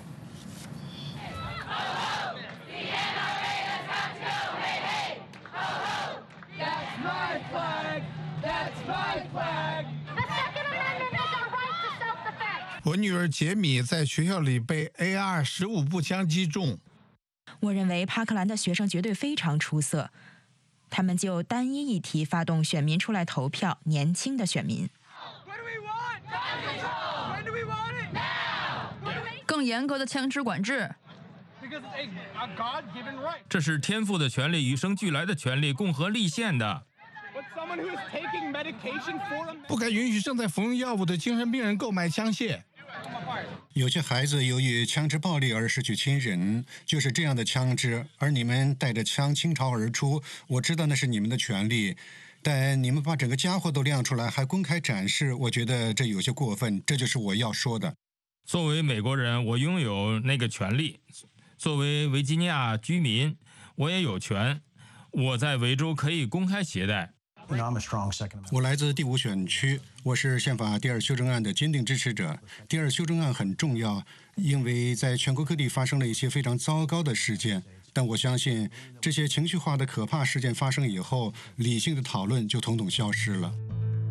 R: 我女儿杰米在学校里被 AR-15步枪击中。
Q: 我认为帕克兰的学生绝对非常出色，他们就单一议题发动选民出来投票，年轻的选民。
S: 更严格的枪支管制。
P: 这是天赋的权利，与生俱来的权利，共和立宪的。
R: 不该允许正在服用药物的精神病人购买枪械。
O: 有些孩子由于枪支暴力而失去亲人，就是这样的枪支，而你们带着枪倾巢而出，我知道那是你们的权利，但你们把整个家伙都亮出来，还公开展示，我觉得这有些过分，这就是我要说的。
P: 作为美国人，我拥有那个权利；作为维吉尼亚居民，我也有权。我在维州可以公开携带。
O: 我来自第5选区，我是宪法第2修正案的坚定支持者。第2修正案很重要，因为在全国各地发生了一些非常糟糕的事件，但我相信这些情绪化的可怕事件发生以后，理性的讨论就统统消失了。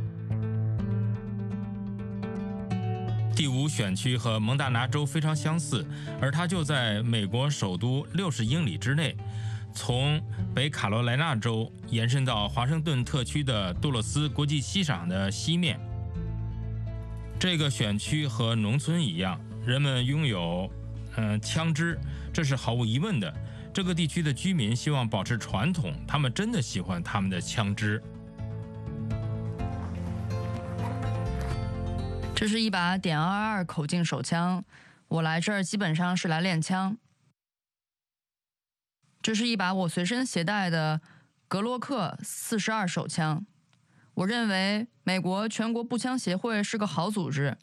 P: 第5选区和蒙大拿州非常相似，而它就在美国首都60英里之内。从北卡罗来纳州延伸到华盛顿特区的杜勒斯国际机场的西面。这个选区和农村一样，人们拥有枪支，这是毫无疑问的。这个地区的居民希望保持传统，他们真的喜欢他们的枪支。
S: 这是一把.222口径手枪，我来这儿基本上是来练枪。这是一把我随身携带的格洛克42手枪。我认为美国全国步枪协会是个好组织，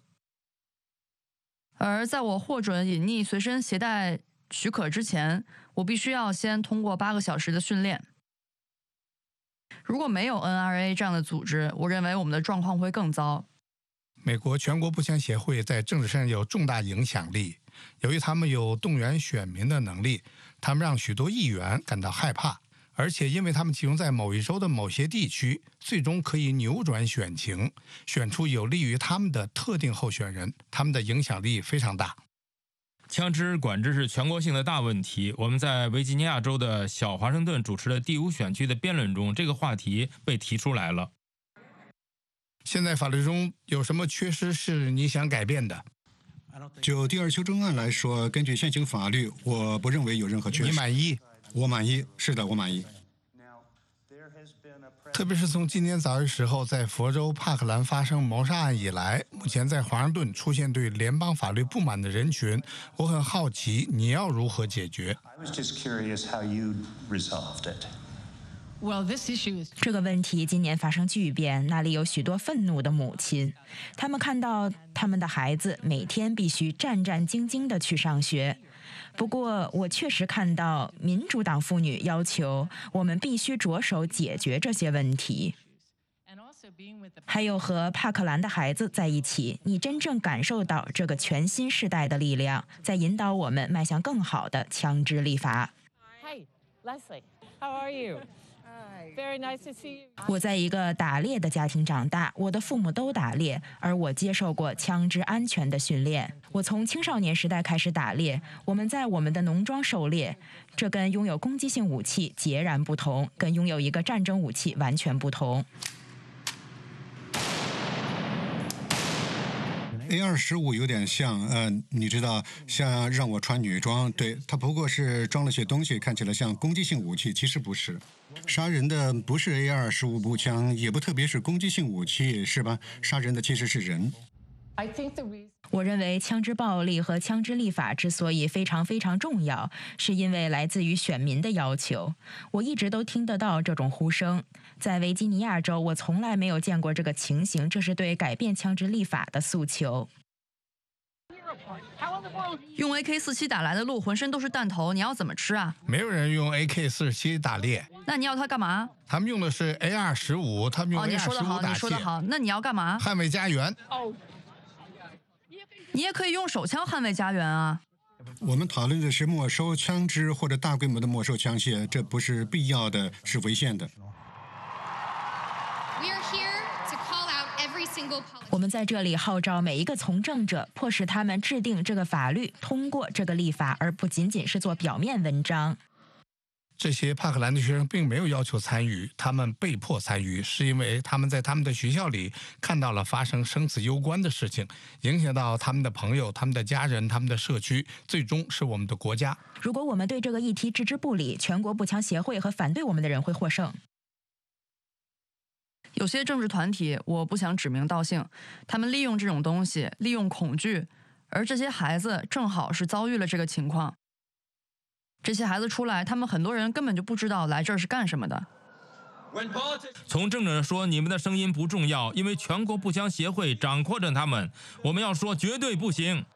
S: 而在我获准隐匿随身携带许可之前，我必须要先通过8个小时的训练。如果没有 NRA 这样的组织，我认为我们的状况会更糟。
R: 美国全国步枪协会在政治上有重大影响力，由于他们有动员选民的能力，他们让许多议员感到害怕，而且因为他们集中在某一州的某些地区，最终可以扭转选情，选出有利于他们的特定候选人，他们的影响力非常大。
P: 枪支管制是全国性的大问题。我们在维吉尼亚州的小华盛顿主持的第5选区的辩论中，这个话题被提出来了。
R: 现在法律中有什么缺失是你想改变的？
O: 就第2修正案来说，根据现行法律，我不认为有任何缺失。
R: 你满意？
O: 我满意，是的，我满意。
R: 特别是从今年早些时候在佛州帕克兰发生谋杀案以来，目前在华盛顿出现对联邦法律不满的人群，我很好奇你要如何解决。
Q: 这个问题今年发生巨变，那里有许多愤怒的母亲，他们看到他们的孩子每天必须战战兢兢地去上学。不过我确实看到民主党妇女要求我们必须着手解决这些问题。还有和帕克兰的孩子在一起，你真正感受到这个全新世代的力量，在引导我们迈向更好的枪支立法。
T: Hi, Leslie. How are you?
Q: 我在一个打猎的家庭长大，我的父母都打猎，而我接受过枪支安全的训练。我从青少年时代开始打猎，我们在我们的农庄狩猎，这跟拥有攻击性武器截然不同，跟拥有一个战争武器完全不同。
O: AR-15有点像，你知道，像让我穿女装，对，它不过是装了些东西，看起来像攻击性武器，其实不是。杀人的不是 AR-15步枪，也不特别是攻击性武器，是吧？杀人的其实是人。
Q: 我认为枪支暴力和枪支立法之所以非常重要，是因为来自于选民的要求。我一直都听得到这种呼声。在维吉尼亚州，我从来没有见过这个情形，这是对改变枪支立法的诉求。
S: 用 AK-47打来的鹿浑身都是弹头，你要怎么吃啊？
R: 没有人用 AK-47打猎。
S: 那你要它干嘛？
R: 他们用的是 AR-15，他们用 AR-15 打
S: 你说得好，你说得好。那你要干嘛？
R: 捍卫家园。
S: 你也可以用手枪捍卫家园啊。
O: 我们讨论的是没收枪支或者大规模的没收枪械，这不是必要的，是违宪的。
Q: 我们在这里号召每一个从政者，迫使他们制定这个法律，通过这个立法，而不仅仅是做表面文章。
R: 这些帕克兰的学生并没有要求参与，他们被迫参与，是因为他们在他们的学校里看到了发生生死攸关的事情，影响到他们的朋友、他们的家人、他们的社区，最终是我们的国家。
Q: 如果我们对这个议题置之不理，全国步枪协会和反对我们的人会获胜。
S: 有些政治团体，我不想指名道姓，他们利用这种东西，利用恐惧，而这些孩子正好是遭遇了这个情况。这些孩子出来，他们很多人根本就不知道来这儿是干什么的。
T: 从政者说，你们的声音不重要，因为全国步枪协会掌控着他们。我们要说，绝对不行。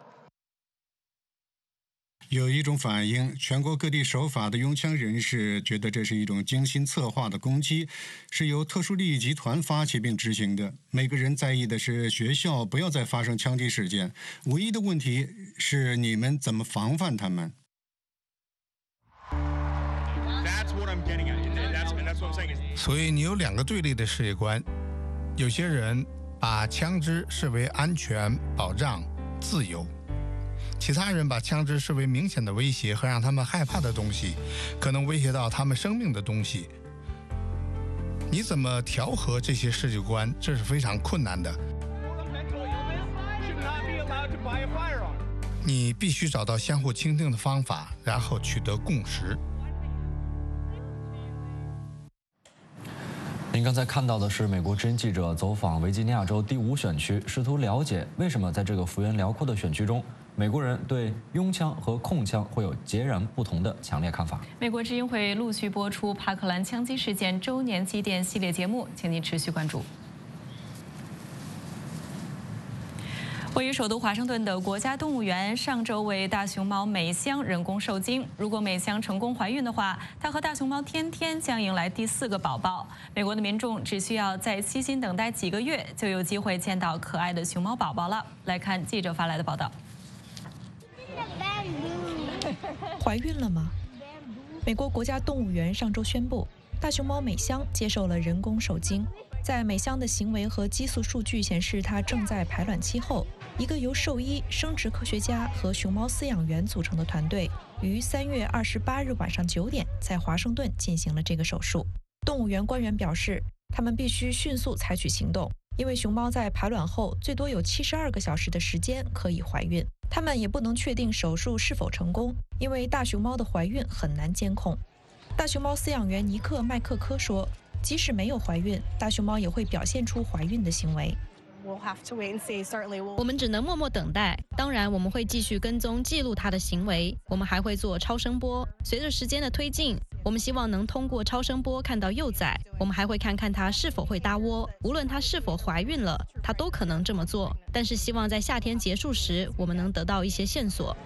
O: 有一种反应，全国各地守法的拥枪人士觉得这是一种精心策划的攻击，是由特殊利益集团发起并执行的。每个人在意的是学校不要再发生枪击事件，唯一的问题是你们怎么防范他们。
R: 所以你有两个对立的世界观，有些人把枪支视为安全、保障、自由。其他人把枪支视为明显的威胁和让他们害怕的东西，可能威胁到他们生命的东西。你怎么调和这些世界观，这是非常困难的。你必须找到相互倾听的方法，然后取得共识。
A: 您刚才看到的是美国之音记者走访维吉尼亚州第5选区，试图了解为什么在这个幅员辽阔的选区中，美国人对拥枪和控枪会有截然不同的强烈看法。
B: 美国之音会陆续播出帕克兰枪击事件周年祭奠系列节目，请您持续关注。位于首都华盛顿的国家动物园上周为大熊猫美香人工受精。如果美香成功怀孕的话，它和大熊猫天天将迎来第4个宝宝。美国的民众只需要再悉心等待几个月，就有机会见到可爱的熊猫宝宝了。来看记者发来的报道。
U: 怀孕了吗？美国国家动物园上周宣布，大熊猫美香接受了人工受精。在美香的行为和激素数据显示，她正在排卵期后，一个由兽医、生殖科学家和熊猫饲养员组成的团队于3月28日晚上9点在华盛顿进行了这个手术。动物园官员表示，他们必须迅速采取行动，因为熊猫在排卵后最多有72个小时的时间可以怀孕。他们也不能确定手术是否成功，因为大熊猫的怀孕很难监控。大熊猫饲养员尼克·麦克科说，即使没有怀孕，大熊猫也会表现出怀孕的行为。
V: 我们只能默默等待，当然我们会继续跟踪记录它的行为，我们还会做超声波。随着时间的推进，我们希望能通过超声波看到幼崽，我们还会看看它是否会搭窝。无论它是否怀孕了，它都可能这么做，但是希望在夏天结束时，我们能得到一些线索。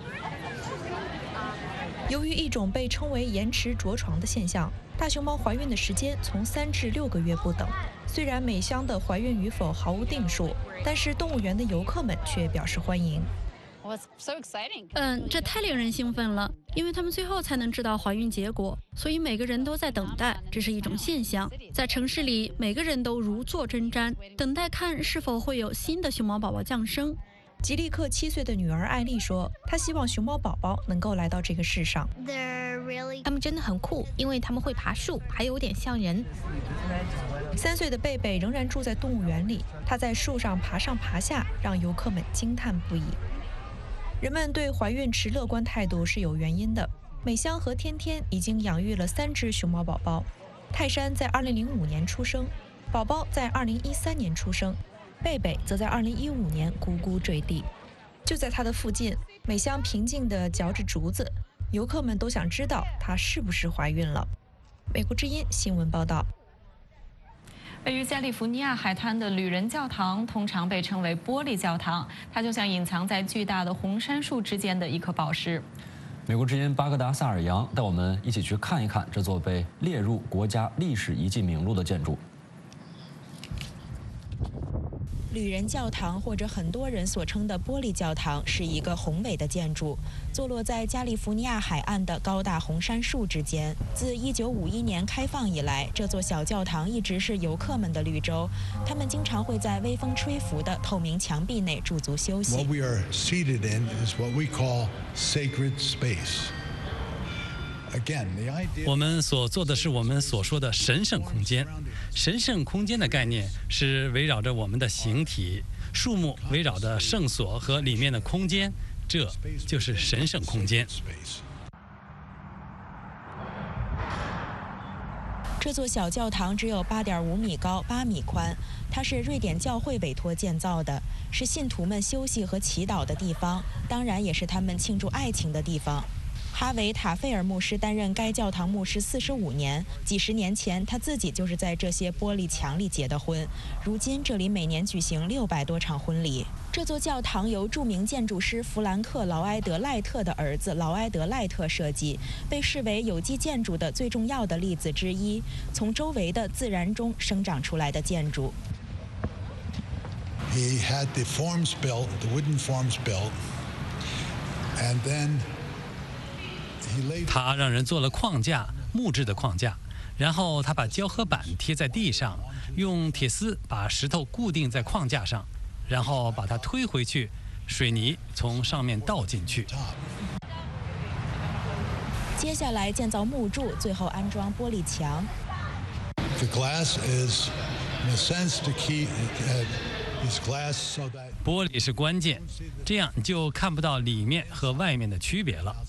U: 由于一种被称为延迟着床的现象，大熊猫怀孕的时间从3至6个月不等。虽然美香的怀孕与否毫无定数，但是动物园的游客们却表示欢迎。
V: 这太令人兴奋了！
D: 因为他们最后才能知道怀孕结果，所以每个人都在等待，这是一种现象。在城市里，每个人都如坐针毡，等待看是否会有新的熊猫宝宝降生。
U: 吉利克7岁的女儿艾丽说，她希望熊猫宝宝能够来到这个世上。
E: 他们真的很酷，因为他们会爬树，还有点像人。
U: 3岁的贝贝仍然住在动物园里，他在树上爬上爬下，让游客们惊叹不已。人们对怀孕持乐观态度是有原因的。美香和天天已经养育了3只熊猫宝宝，泰山在2005年出生，宝宝在2013年出生，贝贝则在2015年咕咕坠地。就在他的附近，美香平静地嚼着竹子，游客们都想知道她是不是怀孕了。美国之音新闻报道。
B: 位于加利福尼亚海滩的旅人教堂通常被称为玻璃教堂，它就像隐藏在巨大的红杉树之间的一颗宝石。
A: 美国之音巴格达萨尔扬带我们一起去看一看这座被列入国家历史遗迹名录的建筑。
Q: 旅人教堂，或者很多人所称的玻璃教堂，是一个宏伟的建筑，坐落在加利福尼亚海岸的高大红杉树之间。自1951年开放以来，这座小教堂一直是游客们的绿洲，他们经常会在微风吹拂的透明墙壁内驻足休息。
W: What we are seated in is what we call sacred space.
J: 我们所做的是我们所说的神圣空间。神圣空间的概念是围绕着我们的形体，树木围绕着圣所和里面的空间，这就是神圣空间。
Q: 这座小教堂只有8.5米高、8米宽，它是瑞典教会委托建造的，是信徒们休息和祈祷的地方，当然也是他们庆祝爱情的地方。 哈维·塔费尔牧师担任该教堂牧师45年，几十年前他自己就是在这些玻璃墙里结的婚。如今这里每年举行600多场婚礼。这座教堂由著名建筑师弗兰克·劳埃德·赖特的儿子劳埃德·赖特设计，被视为有机建筑的最重要的例子之一，从周围的自然中生长出来的建筑。
W: He had the forms built, the wooden forms built, and then
J: 他让人做了框架，木质的框架，然后他把胶合板贴在地上，用铁丝把石头固定在框架上，然后把它推回去，水泥从上面倒进去。
Q: 接下来建造木柱，最后安装玻璃墙。
W: The glass is, in a sense, to keep this glass so that
J: 玻璃是关键，这样你就看不到里面和外面的区别了。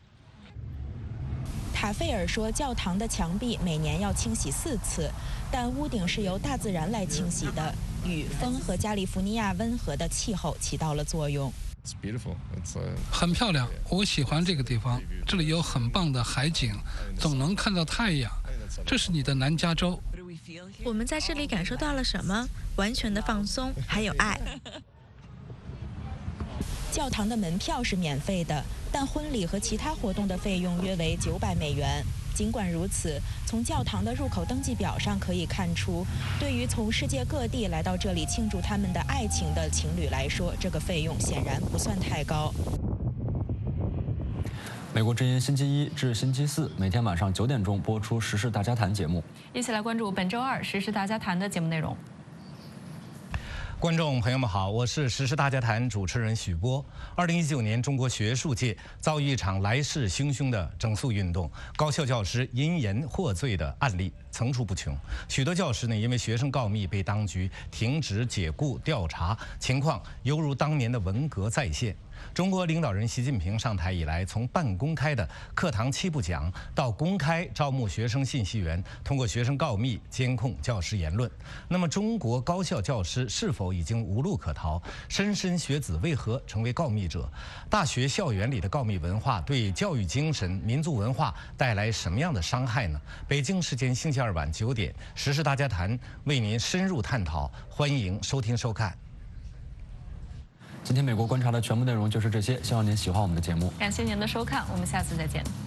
Q: 塔费尔说，教堂的墙壁每年要清洗4次，但屋顶是由大自然来清洗的，雨、风和加利福尼亚温和的气候起到了作用。
X: 很漂亮，我喜欢这个地方，这里有很棒的海景，总能看到太阳。这是你的南加州。
E: 我们在这里感受到了什么？完全的放松，还有爱。
Q: 教堂的门票是免费的，但婚礼和其他活动的费用约为900美元。尽管如此，从教堂的入口登记表上可以看出，对于从世界各地来到这里庆祝他们的爱情的情侣来说，这个费用显然不算太高。
A: 美国之音星期一至星期四每天晚上9点钟播出《时事大家谈》节目，
B: 一起来关注本周2《时事大家谈》的节目内容。
Y: 观众朋友们好，我是《时事大家谈》主持人许波。2019年，中国学术界遭遇一场来势汹汹的整肃运动，高校教师因言获罪的案例层出不穷。许多教师呢，因为学生告密被当局停职、解雇、调查，情况犹如当年的文革再现。 中国领导人习近平上台以来，从半公开的课堂7不讲到公开招募学生信息源，通过学生告密监控教师言论。那么，中国高校教师是否已经无路可逃？莘莘学子为何成为告密者？大学校园里的告密文化对教育精神、民族文化带来什么样的伤害呢？北京时间星期2晚9点，《时事大家谈》为您深入探讨，欢迎收听收看。
A: 今天美国观察的全部内容就是这些，希望您喜欢我们的节目。
B: 感谢您的收看，我们下次再见。